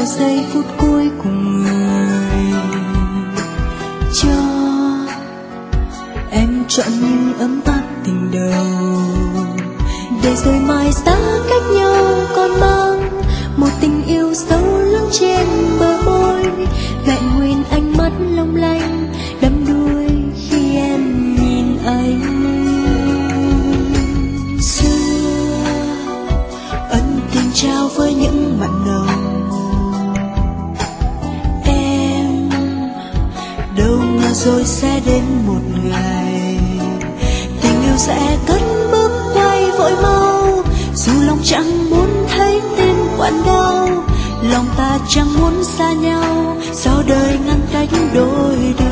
giây phút cuối cùng người, cho em chọn những ấm áp tình đầu, để rồi mai xa cách nhau còn mang một tình yêu sâu lắng trên bờ môi, vẹn nguyên ánh mắt long lanh đắm đuối khi em nhìn anh. Xưa ân tình trao với những mặn nồng, em đâu ngờ rồi sẽ đến một ngày tình yêu sẽ cất bước quay vội mau, dù lòng chẳng muốn thấy tim quặn đau, lòng ta chẳng muốn xa nhau, sao đời ngăn cách đôi đường.